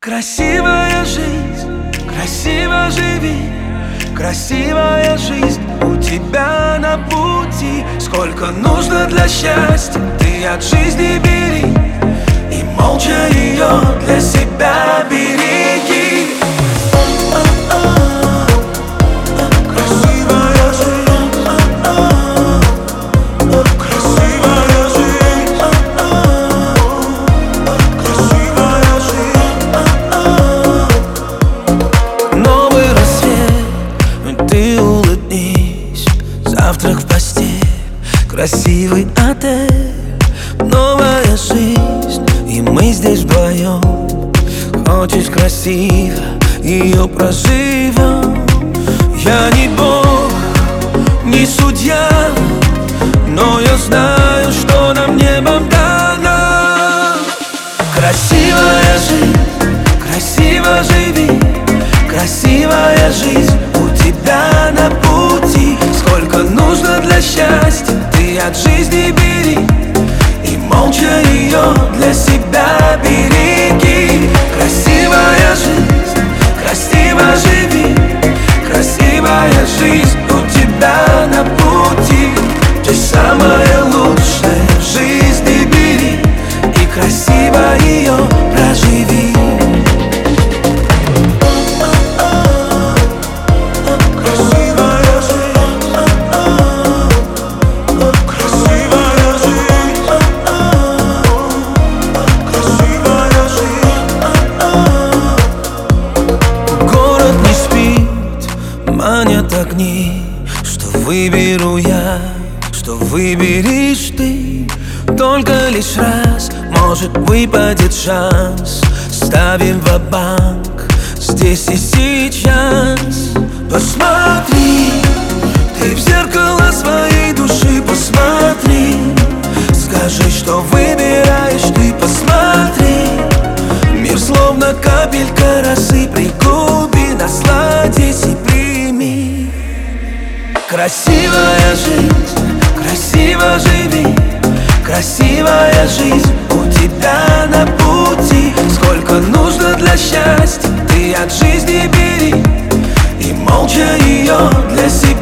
Красивая жизнь, красиво живи. Красивая жизнь у тебя на пути. Сколько нужно для счастья, ты от жизни бери, и молча ее для себя береги. Красивая жизнь, красивая жизнь, красивая жизнь. Новый рассвет, ты улыбнись. Завтрак в постель, красивый отель. Новая жизнь, и мы здесь вдвоем. Хочешь красиво, ее проживем. Я не Бог, не судья, но я знаю, что нам небом дано. Красивая жизнь, красиво живи. Красивая жизнь у тебя на пути. Сколько нужно для счастья, ты от жизни бери, и молча ее для себя береги. Красивая жизнь, красиво живи. Красивая жизнь у тебя на пути. Ты самое лучшее в жизни бери, и красиво ее проживи. Манят огни, что выберу я, что выберешь ты. Только лишь раз может выпадет шанс. Ставим ва-банк здесь и сейчас. Посмотри, ты в зеркало своей души посмотри. Скажи, что выбираешь ты, посмотри. Мир словно капелька росы, пригуби, насладись и прими. Красивая жизнь, красиво живи. Красивая жизнь у тебя на пути. Сколько нужно для счастья, ты от жизни бери, и молча ее для себя